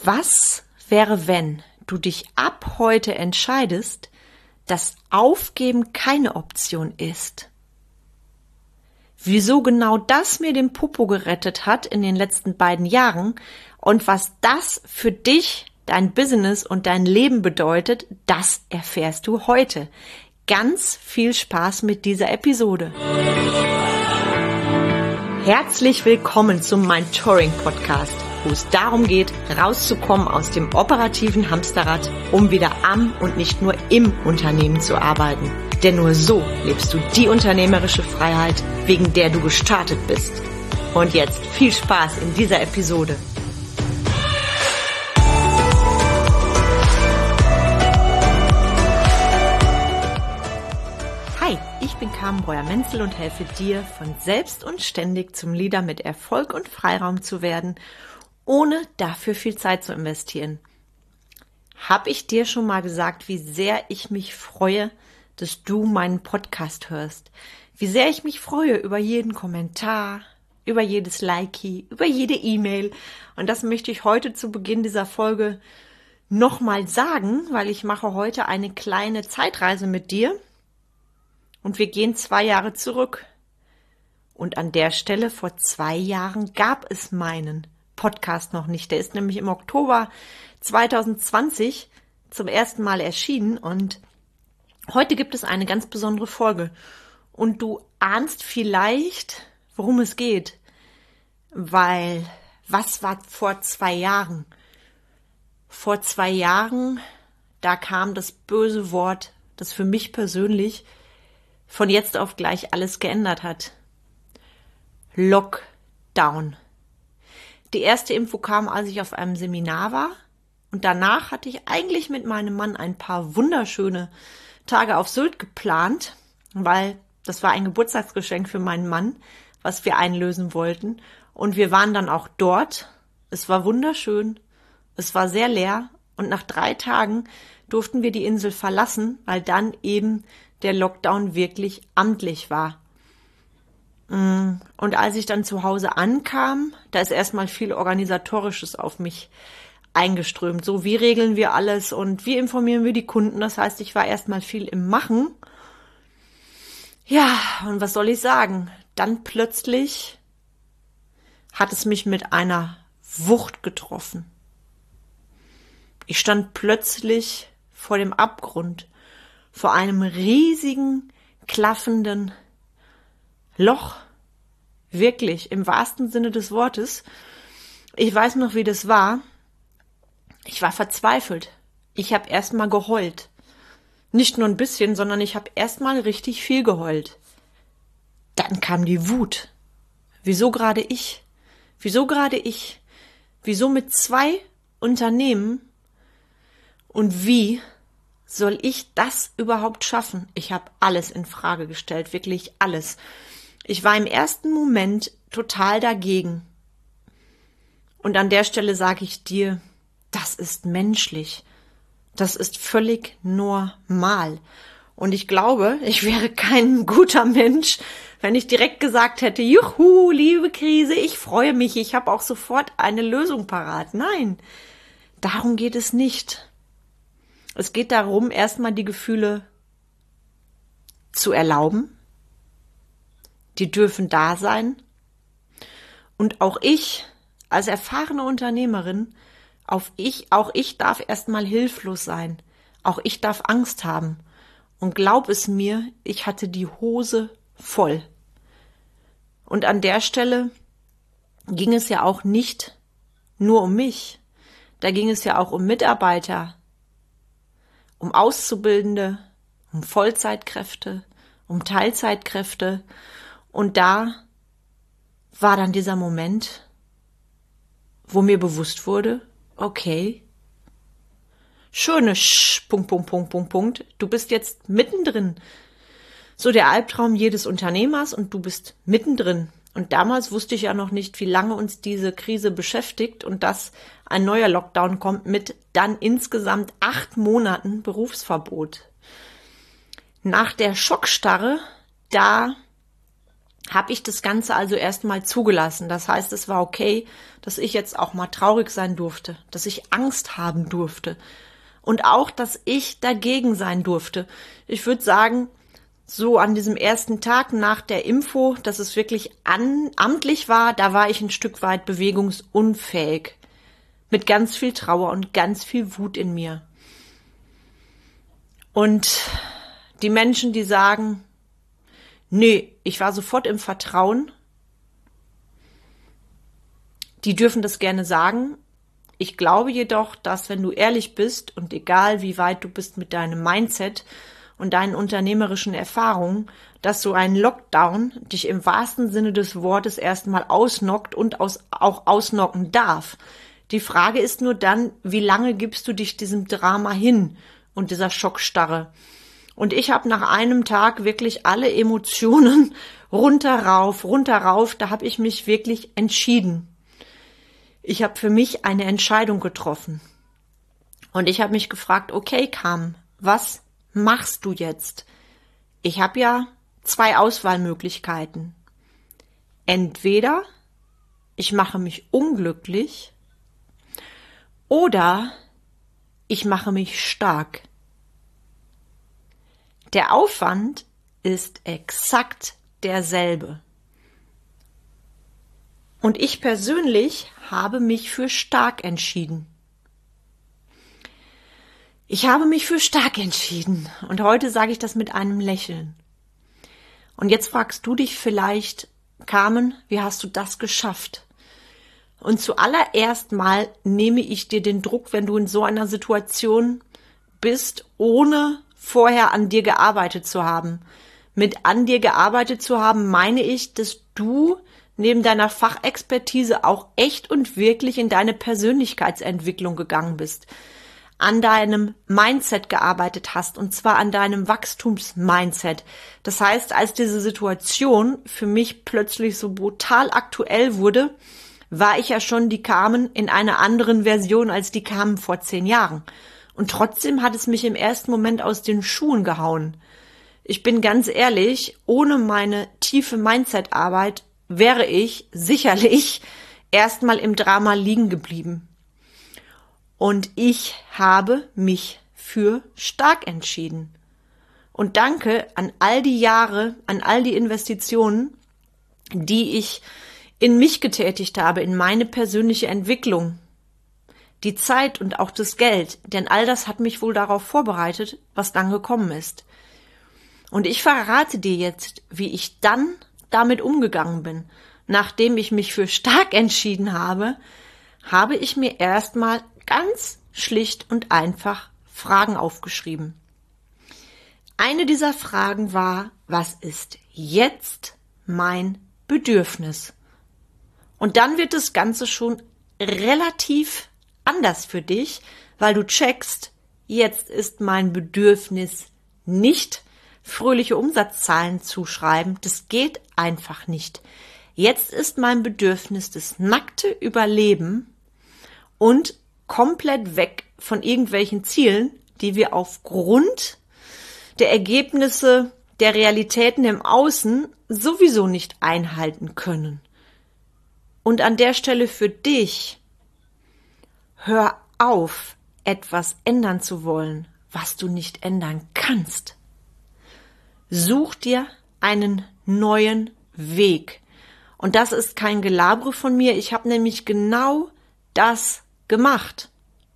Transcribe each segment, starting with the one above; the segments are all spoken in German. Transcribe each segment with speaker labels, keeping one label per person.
Speaker 1: Was wäre, wenn du dich ab heute entscheidest, dass Aufgeben keine Option ist? Wieso genau das mir den Popo gerettet hat in den letzten 2 Jahren und was das für dich, dein Business und dein Leben bedeutet, das erfährst du heute. Ganz viel Spaß mit dieser Episode. Herzlich willkommen zum Mentoring Podcast, wo es darum geht, rauszukommen aus dem operativen Hamsterrad, um wieder am und nicht nur im Unternehmen zu arbeiten. Denn nur so lebst du die unternehmerische Freiheit, wegen der du gestartet bist. Und jetzt viel Spaß in dieser Episode. Hi, ich bin Carmen Breuer-Menzel und helfe dir, von selbst und ständig zum Leader mit Erfolg und Freiraum zu werden, ohne dafür viel Zeit zu investieren. Hab ich dir schon mal gesagt, wie sehr ich mich freue, dass du meinen Podcast hörst? Wie sehr ich mich freue über jeden Kommentar, über jedes Likey, über jede E-Mail. Und das möchte ich heute zu Beginn dieser Folge nochmal sagen, weil ich mache heute eine kleine Zeitreise mit dir. Und wir gehen 2 Jahre zurück. Und an der Stelle, vor 2 Jahren, gab es meinen Podcast noch nicht. Der ist nämlich im Oktober 2020 zum ersten Mal erschienen. Und heute gibt es eine ganz besondere Folge. Und du ahnst vielleicht, worum es geht. Weil, was war vor 2 Jahren? Vor 2 Jahren, da kam das böse Wort, das für mich persönlich von jetzt auf gleich alles geändert hat. Lockdown. Die erste Info kam, als ich auf einem Seminar war. Und danach hatte ich eigentlich mit meinem Mann ein paar wunderschöne Tage auf Sylt geplant, weil das war ein Geburtstagsgeschenk für meinen Mann, was wir einlösen wollten. Und wir waren dann auch dort. Es war wunderschön. Es war sehr leer. Und nach 3 Tagen durften wir die Insel verlassen, weil dann eben der Lockdown wirklich amtlich war. Und als ich dann zu Hause ankam, da ist erstmal viel Organisatorisches auf mich eingeströmt. So, wie regeln wir alles und wie informieren wir die Kunden? Das heißt, ich war erstmal viel im Machen. Ja, und was soll ich sagen? Dann plötzlich hat es mich mit einer Wucht getroffen. Ich stand plötzlich vor dem Abgrund, vor einem riesigen, klaffenden Loch. Wirklich, im wahrsten Sinne des Wortes. Ich weiß noch, wie das war. Ich war verzweifelt. Ich habe erstmal geheult. Nicht nur ein bisschen, sondern ich habe erstmal richtig viel geheult. Dann kam die Wut. Wieso gerade ich? Wieso gerade ich? Wieso mit 2 Unternehmen? Und wie soll ich das überhaupt schaffen? Ich habe alles in Frage gestellt, wirklich alles. Ich war im ersten Moment total dagegen. Und an der Stelle sage ich dir, das ist menschlich. Das ist völlig normal. Und ich glaube, ich wäre kein guter Mensch, wenn ich direkt gesagt hätte, juhu, liebe Krise, ich freue mich, ich habe auch sofort eine Lösung parat. Nein, darum geht es nicht. Es geht darum, erstmal die Gefühle zu erlauben. Die dürfen da sein. Und auch ich, als erfahrene Unternehmerin, auch ich darf erstmal hilflos sein. Auch ich darf Angst haben. Und glaub es mir, ich hatte die Hose voll. Und an der Stelle ging es ja auch nicht nur um mich. Da ging es ja auch um Mitarbeiter, um Auszubildende, um Vollzeitkräfte, um Teilzeitkräfte. Und da war dann dieser Moment, wo mir bewusst wurde, okay, schöne Punkt. Du bist jetzt mittendrin. So der Albtraum jedes Unternehmers und du bist mittendrin. Und damals wusste ich ja noch nicht, wie lange uns diese Krise beschäftigt und dass ein neuer Lockdown kommt mit dann insgesamt 8 Monaten Berufsverbot. Nach der Schockstarre, da habe ich das Ganze also erstmal zugelassen. Das heißt, es war okay, dass ich jetzt auch mal traurig sein durfte, dass ich Angst haben durfte und auch, dass ich dagegen sein durfte. Ich würde sagen, so an diesem ersten Tag nach der Info, dass es wirklich amtlich war, da war ich ein Stück weit bewegungsunfähig. Mit ganz viel Trauer und ganz viel Wut in mir. Und die Menschen, die sagen, nee, ich war sofort im Vertrauen, die dürfen das gerne sagen. Ich glaube jedoch, dass wenn du ehrlich bist und egal wie weit du bist mit deinem Mindset und deinen unternehmerischen Erfahrungen, dass so ein Lockdown dich im wahrsten Sinne des Wortes erstmal ausnockt und auch ausnocken darf. Die Frage ist nur dann, wie lange gibst du dich diesem Drama hin und dieser Schockstarre? Und ich habe nach einem Tag wirklich alle Emotionen runter rauf, da habe ich mich wirklich entschieden. Ich habe für mich eine Entscheidung getroffen. Und ich habe mich gefragt, okay, Carmen, was machst du jetzt? Ich habe ja 2 Auswahlmöglichkeiten. Entweder ich mache mich unglücklich oder ich mache mich stark. Der Aufwand ist exakt derselbe. Und ich persönlich habe mich für stark entschieden. Ich habe mich für stark entschieden. Und heute sage ich das mit einem Lächeln. Und jetzt fragst du dich vielleicht, Carmen, wie hast du das geschafft? Und zuallererst mal nehme ich dir den Druck, wenn du in so einer Situation bist, ohne vorher an dir gearbeitet zu haben. Mit an dir gearbeitet zu haben, meine ich, dass du neben deiner Fachexpertise auch echt und wirklich in deine Persönlichkeitsentwicklung gegangen bist, an deinem Mindset gearbeitet hast, und zwar an deinem Wachstumsmindset. Das heißt, als diese Situation für mich plötzlich so brutal aktuell wurde, war ich ja schon die Carmen in einer anderen Version als die Carmen vor 10 Jahren. Und trotzdem hat es mich im ersten Moment aus den Schuhen gehauen. Ich bin ganz ehrlich, ohne meine tiefe Mindset-Arbeit wäre ich sicherlich erstmal im Drama liegen geblieben. Und ich habe mich für stark entschieden. Und danke an all die Jahre, an all die Investitionen, die ich in mich getätigt habe, in meine persönliche Entwicklung. Die Zeit und auch das Geld, denn all das hat mich wohl darauf vorbereitet, was dann gekommen ist. Und ich verrate dir jetzt, wie ich dann damit umgegangen bin. Nachdem ich mich für stark entschieden habe, habe ich mir erstmal ganz schlicht und einfach Fragen aufgeschrieben. Eine dieser Fragen war, was ist jetzt mein Bedürfnis? Und dann wird das Ganze schon relativ anders für dich, weil du checkst, jetzt ist mein Bedürfnis nicht, fröhliche Umsatzzahlen zu schreiben. Das geht einfach nicht. Jetzt ist mein Bedürfnis das nackte Überleben und komplett weg von irgendwelchen Zielen, die wir aufgrund der Ergebnisse der Realitäten im Außen sowieso nicht einhalten können. Und an der Stelle für dich, hör auf, etwas ändern zu wollen, was du nicht ändern kannst. Such dir einen neuen Weg. Und das ist kein Gelabere von mir. Ich habe nämlich genau das gemacht.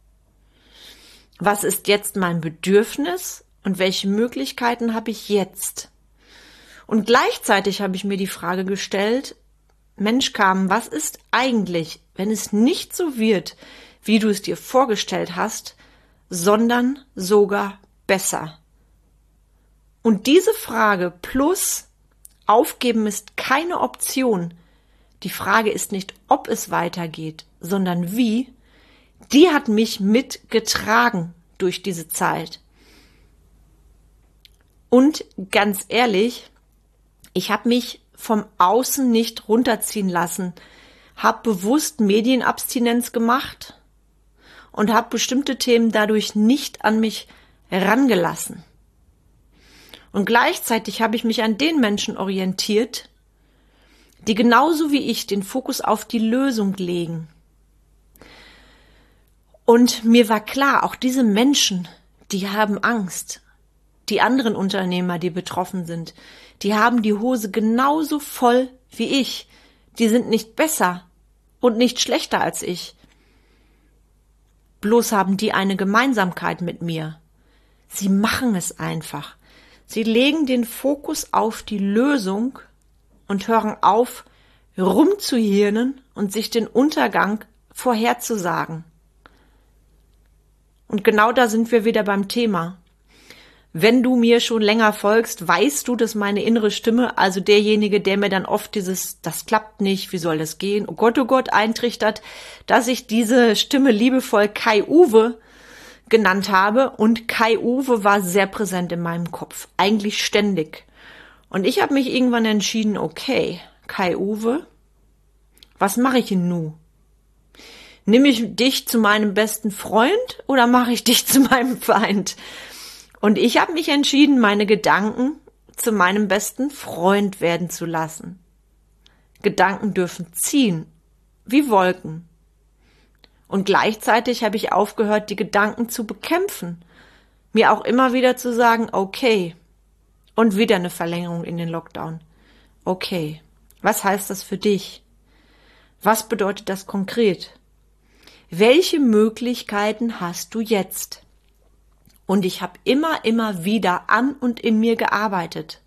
Speaker 1: Was ist jetzt mein Bedürfnis und welche Möglichkeiten habe ich jetzt? Und gleichzeitig habe ich mir die Frage gestellt, Mensch, Carmen, was ist eigentlich, wenn es nicht so wird, wie du es dir vorgestellt hast, sondern sogar besser? Und diese Frage plus Aufgeben ist keine Option. Die Frage ist nicht, ob es weitergeht, sondern wie. Die hat mich mitgetragen durch diese Zeit. Und ganz ehrlich, ich habe mich vom Außen nicht runterziehen lassen, habe bewusst Medienabstinenz gemacht und habe bestimmte Themen dadurch nicht an mich herangelassen. Und gleichzeitig habe ich mich an den Menschen orientiert, die genauso wie ich den Fokus auf die Lösung legen. Und mir war klar, auch diese Menschen, die haben Angst. Die anderen Unternehmer, die betroffen sind, die haben die Hose genauso voll wie ich. Die sind nicht besser und nicht schlechter als ich. Bloß haben die eine Gemeinsamkeit mit mir. Sie machen es einfach. Sie legen den Fokus auf die Lösung und hören auf, rumzuhirnen und sich den Untergang vorherzusagen. Und genau da sind wir wieder beim Thema. Wenn du mir schon länger folgst, weißt du, dass meine innere Stimme, also derjenige, der mir dann oft das klappt nicht, wie soll das gehen, oh Gott, eintrichtert, dass ich diese Stimme liebevoll Kai-Uwe genannt habe. Und Kai-Uwe war sehr präsent in meinem Kopf, eigentlich ständig. Und ich habe mich irgendwann entschieden, okay, Kai-Uwe, was mache ich denn nun? Nimm ich dich zu meinem besten Freund oder mache ich dich zu meinem Feind? Und ich habe mich entschieden, meine Gedanken zu meinem besten Freund werden zu lassen. Gedanken dürfen ziehen, wie Wolken. Und gleichzeitig habe ich aufgehört, die Gedanken zu bekämpfen. Mir auch immer wieder zu sagen, okay. Und wieder eine Verlängerung in den Lockdown. Okay, was heißt das für dich? Was bedeutet das konkret? Welche Möglichkeiten hast du jetzt? Und ich habe immer wieder an und in mir gearbeitet.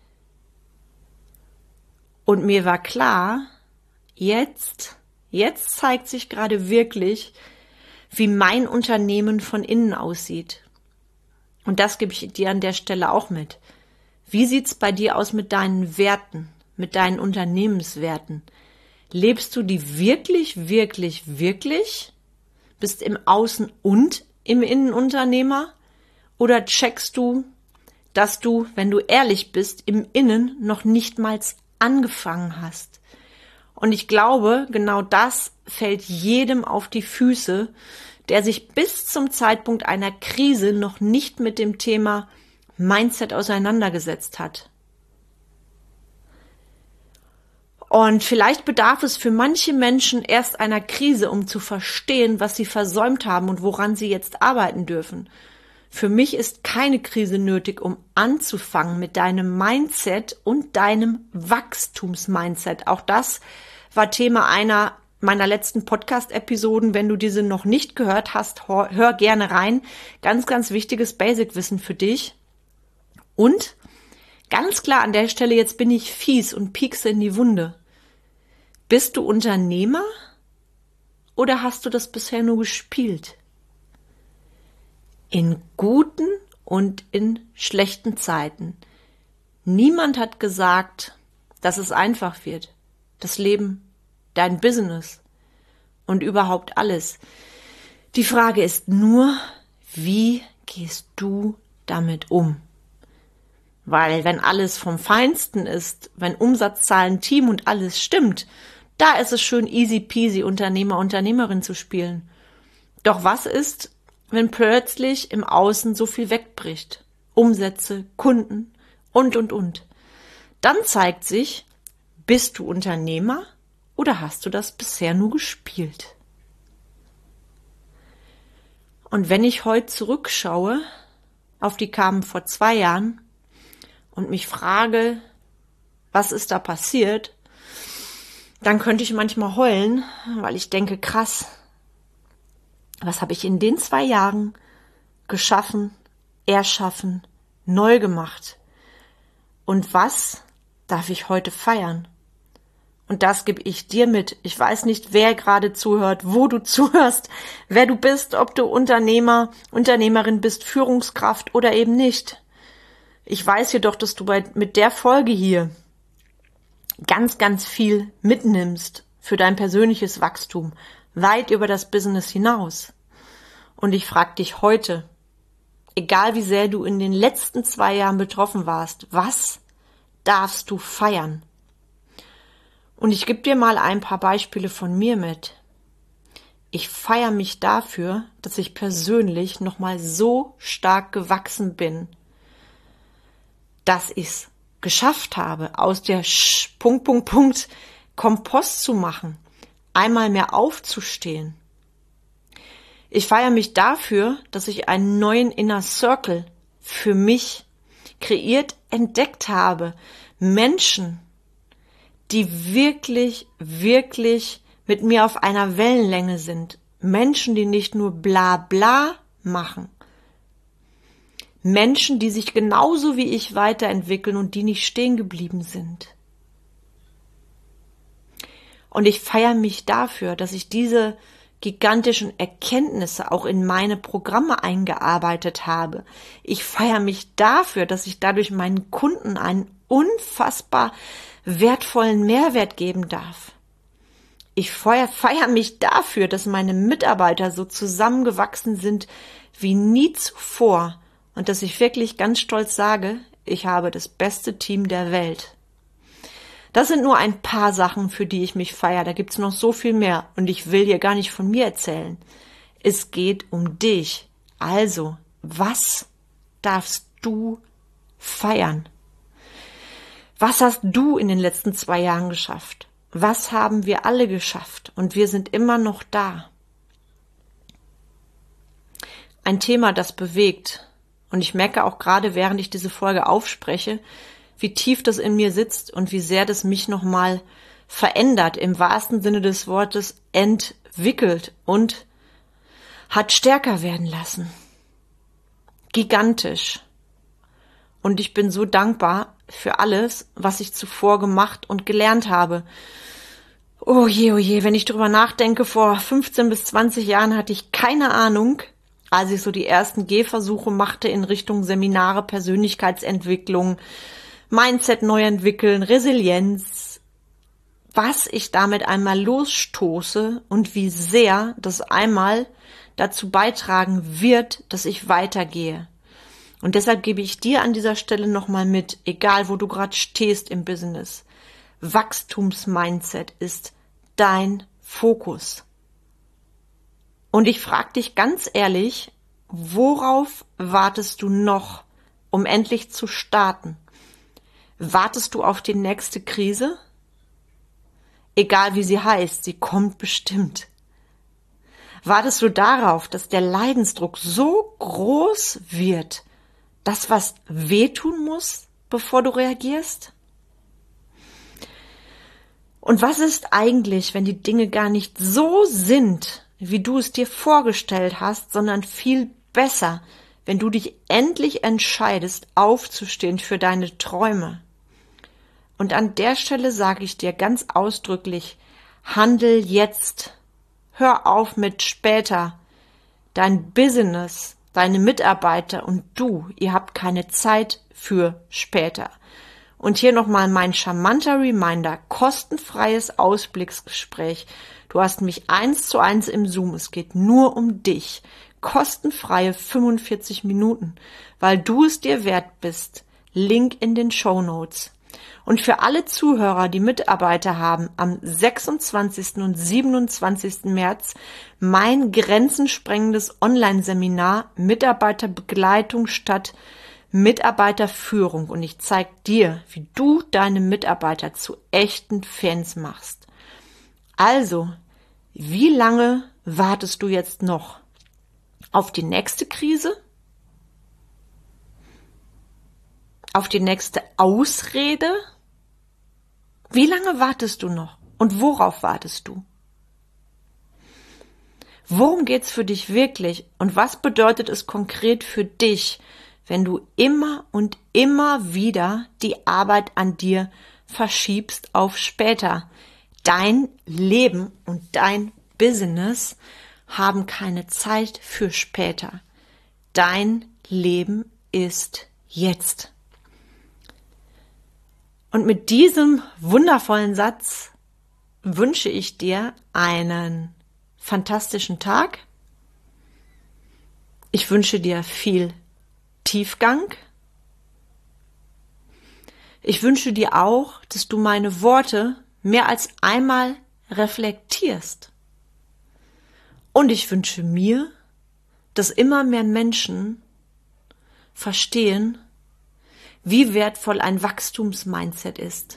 Speaker 1: Und mir war klar, jetzt zeigt sich gerade wirklich, wie mein Unternehmen von innen aussieht. Und das gebe ich dir an der Stelle auch mit. Wie sieht's bei dir aus mit deinen Werten, mit deinen Unternehmenswerten? Lebst du die wirklich? Bist im Außen und im Innen Unternehmer? Oder checkst du, dass du, wenn du ehrlich bist, im Innen noch nicht mal angefangen hast? Und ich glaube, genau das fällt jedem auf die Füße, der sich bis zum Zeitpunkt einer Krise noch nicht mit dem Thema Mindset auseinandergesetzt hat. Und vielleicht bedarf es für manche Menschen erst einer Krise, um zu verstehen, was sie versäumt haben und woran sie jetzt arbeiten dürfen. Für mich ist keine Krise nötig, um anzufangen mit deinem Mindset und deinem Wachstumsmindset. Auch das war Thema einer meiner letzten Podcast-Episoden. Wenn du diese noch nicht gehört hast, hör gerne rein. Ganz wichtiges Basic-Wissen für dich. Und ganz klar an der Stelle, jetzt bin ich fies und piekse in die Wunde. Bist du Unternehmer oder hast du das bisher nur gespielt? In guten und in schlechten Zeiten. Niemand hat gesagt, dass es einfach wird. Das Leben, dein Business und überhaupt alles. Die Frage ist nur, wie gehst du damit um? Weil wenn alles vom Feinsten ist, wenn Umsatzzahlen, Team und alles stimmt, da ist es schön easy peasy Unternehmer, Unternehmerin zu spielen. Doch was ist, wenn plötzlich im Außen so viel wegbricht? Umsätze, Kunden und. Dann zeigt sich, bist du Unternehmer oder hast du das bisher nur gespielt? Und wenn ich heute zurückschaue auf die Carmen vor 2 Jahren und mich frage, was ist da passiert, dann könnte ich manchmal heulen, weil ich denke, krass, was habe ich in den 2 Jahren geschaffen, erschaffen, neu gemacht? Und was darf ich heute feiern? Und das gebe ich dir mit. Ich weiß nicht, wer gerade zuhört, wo du zuhörst, wer du bist, ob du Unternehmer, Unternehmerin bist, Führungskraft oder eben nicht. Ich weiß jedoch, dass du mit der Folge hier ganz viel mitnimmst für dein persönliches Wachstum, weit über das Business hinaus. Und ich frage dich heute, egal wie sehr du in den letzten 2 Jahren betroffen warst, was darfst du feiern? Und ich gebe dir mal ein paar Beispiele von mir mit. Ich feiere mich dafür, dass ich persönlich nochmal so stark gewachsen bin, dass ich es geschafft habe, aus der Kompost zu machen, einmal mehr aufzustehen. Ich feiere mich dafür, dass ich einen neuen Inner Circle für mich kreiert, entdeckt habe. Menschen, die wirklich, wirklich mit mir auf einer Wellenlänge sind. Menschen, die nicht nur bla bla machen. Menschen, die sich genauso wie ich weiterentwickeln und die nicht stehen geblieben sind. Und ich feiere mich dafür, dass ich diese gigantischen Erkenntnisse auch in meine Programme eingearbeitet habe. Ich feiere mich dafür, dass ich dadurch meinen Kunden einen unfassbar wertvollen Mehrwert geben darf. Ich feiere mich dafür, dass meine Mitarbeiter so zusammengewachsen sind wie nie zuvor und dass ich wirklich ganz stolz sage, ich habe das beste Team der Welt. Das sind nur ein paar Sachen, für die ich mich feiere. Da gibt's noch so viel mehr und ich will dir gar nicht von mir erzählen. Es geht um dich. Also, was darfst du feiern? Was hast du in den letzten 2 Jahren geschafft? Was haben wir alle geschafft? Und wir sind immer noch da. Ein Thema, das bewegt. Und ich merke auch gerade, während ich diese Folge aufspreche, wie tief das in mir sitzt und wie sehr das mich nochmal verändert, im wahrsten Sinne des Wortes entwickelt und hat stärker werden lassen. Gigantisch. Und ich bin so dankbar für alles, was ich zuvor gemacht und gelernt habe. Oh je, wenn ich drüber nachdenke, vor 15 bis 20 Jahren hatte ich keine Ahnung, als ich so die ersten Gehversuche machte in Richtung Seminare, Persönlichkeitsentwicklung, Mindset neu entwickeln, Resilienz, was ich damit einmal losstoße und wie sehr das einmal dazu beitragen wird, dass ich weitergehe. Und deshalb gebe ich dir an dieser Stelle nochmal mit, egal wo du gerade stehst im Business, Wachstumsmindset ist dein Fokus. Und ich frage dich ganz ehrlich, worauf wartest du noch, um endlich zu starten? Wartest du auf die nächste Krise? Egal wie sie heißt, sie kommt bestimmt. Wartest du darauf, dass der Leidensdruck so groß wird, dass was wehtun muss, bevor du reagierst? Und was ist eigentlich, wenn die Dinge gar nicht so sind, wie du es dir vorgestellt hast, sondern viel besser, wenn du dich endlich entscheidest, aufzustehen für deine Träume? Und an der Stelle sage ich dir ganz ausdrücklich, handel jetzt. Hör auf mit später. Dein Business, deine Mitarbeiter und du, ihr habt keine Zeit für später. Und hier nochmal mein charmanter Reminder, kostenfreies Ausblicksgespräch. Du hast mich 1:1 im Zoom, es geht nur um dich. Kostenfreie 45 Minuten, weil du es dir wert bist. Link in den Shownotes. Und für alle Zuhörer, die Mitarbeiter haben, am 26. und 27. März mein grenzensprengendes Online-Seminar Mitarbeiterbegleitung statt Mitarbeiterführung. Und ich zeige dir, wie du deine Mitarbeiter zu echten Fans machst. Also, wie lange wartest du jetzt noch auf die nächste Krise? Auf die nächste Ausrede? Wie lange wartest du noch? Und worauf wartest du? Worum geht's für dich wirklich? Und was bedeutet es konkret für dich, wenn du immer und immer wieder die Arbeit an dir verschiebst auf später? Dein Leben und dein Business haben keine Zeit für später. Dein Leben ist jetzt. Und mit diesem wundervollen Satz wünsche ich dir einen fantastischen Tag. Ich wünsche dir viel Tiefgang. Ich wünsche dir auch, dass du meine Worte mehr als einmal reflektierst. Und ich wünsche mir, dass immer mehr Menschen verstehen, wie wertvoll ein Wachstumsmindset ist.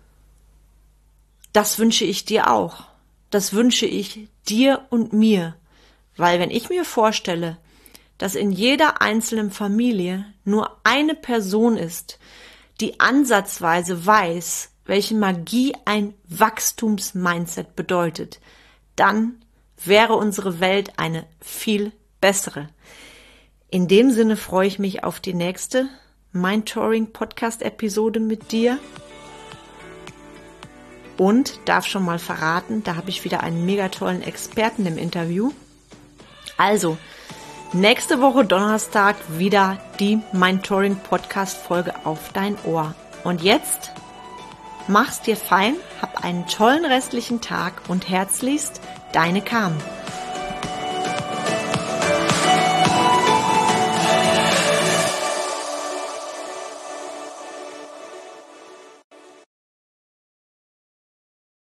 Speaker 1: Das wünsche ich dir auch. Das wünsche ich dir und mir. Weil wenn ich mir vorstelle, dass in jeder einzelnen Familie nur eine Person ist, die ansatzweise weiß, welche Magie ein Wachstumsmindset bedeutet, dann wäre unsere Welt eine viel bessere. In dem Sinne freue ich mich auf die nächste Mindtouring-Podcast-Episode mit dir und darf schon mal verraten, da habe ich wieder einen mega tollen Experten im Interview. Also, nächste Woche Donnerstag wieder die Mindtouring-Podcast-Folge auf dein Ohr. Und jetzt mach's dir fein, hab einen tollen restlichen Tag und herzlichst, deine Carmen.